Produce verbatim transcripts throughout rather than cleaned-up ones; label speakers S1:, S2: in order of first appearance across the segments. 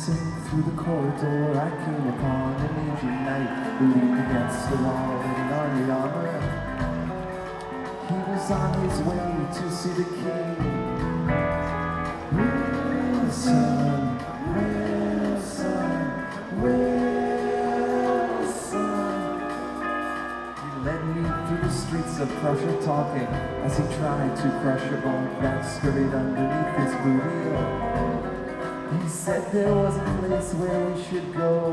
S1: Passing through the corridor, I came upon an aging knight who leaned against the wall in an army armor. He was on his way to see the king. Wilson, Wilson, Wilson. He led me through the streets of Prussia, talking as he tried to crush a bug that scurried underneath his booty. He said there was a place where we should go.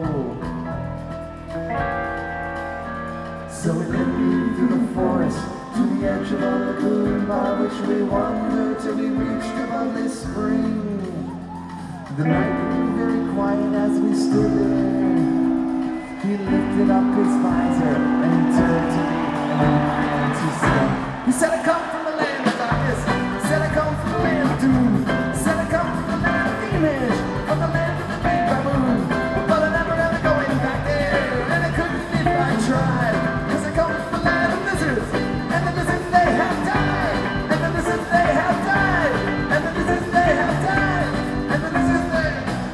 S1: So he led me through the forest to the edge of a lagoon, by which we wandered till we reached a lovely spring. The night grew very quiet as we stood there. He lifted up his visor and he turned to me and he said, he said, I come from the land of darkness. He said, I come from the land of doom. He said, I come from the land of demons, from the land of the big baboon. But I never ever going back there, and I couldn't if I tried. Cause I come from the land of lizards, and the lizards they have died, and the lizards they have died, and the lizards they have died, and the lizards they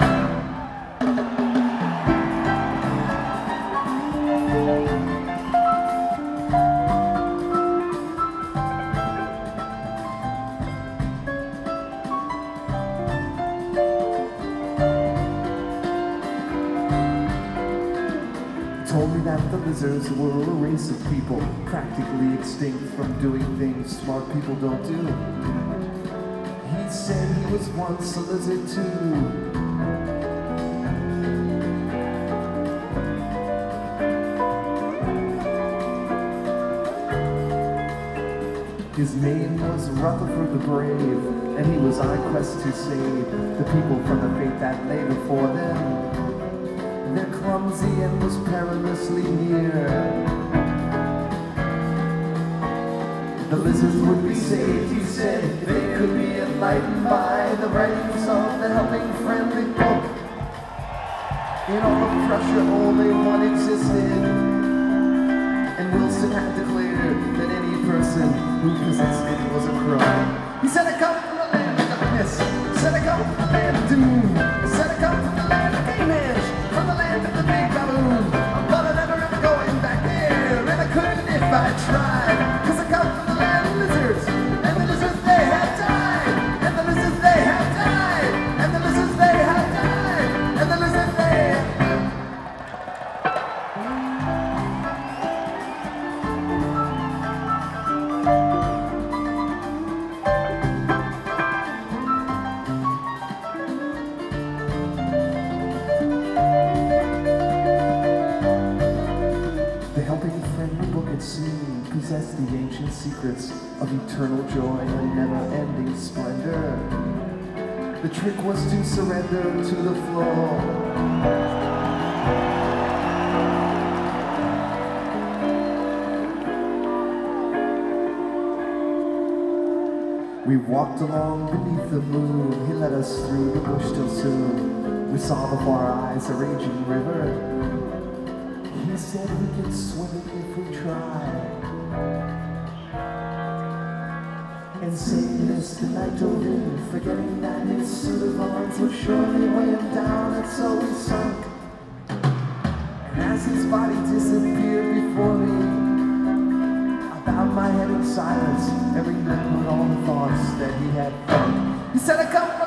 S1: told me that the lizards were a race of people practically extinct from doing things smart people don't do. He said he was once a lizard too. His name was Rutherford the Brave, and he was on a quest to save the people from the fate that lay before them. Their clumsy and was perilously near. The lizards would be saved, he said, they could be enlightened by the writings of the Helping Friendly book. In all of Prussia only one existed, and Wilson had declared that any person who possessed it was a crime. He said, I come from the land of darkness. He said, I come from the land of doom. He said, I come from the land of game edge, from the land of the big baboon. But I never ever going back there, and I couldn't if I tried. Cause I come from the land of lizards, and the lizards they have died, and the lizards they have died, and the lizards they have died, and the lizards they have possess the ancient secrets of eternal joy and never-ending splendor. The trick was to surrender to the flow. We walked along beneath the moon. He led us through the bush till soon we saw before our eyes a raging river. He said we could swim it if we tried. And saying this, the night dove in, forgetting that his suit of arms would surely weigh him down, and so we sunk. And as his body disappeared before me, I bowed my head in silence, every note with all the thoughts that he had thunk. He said, I come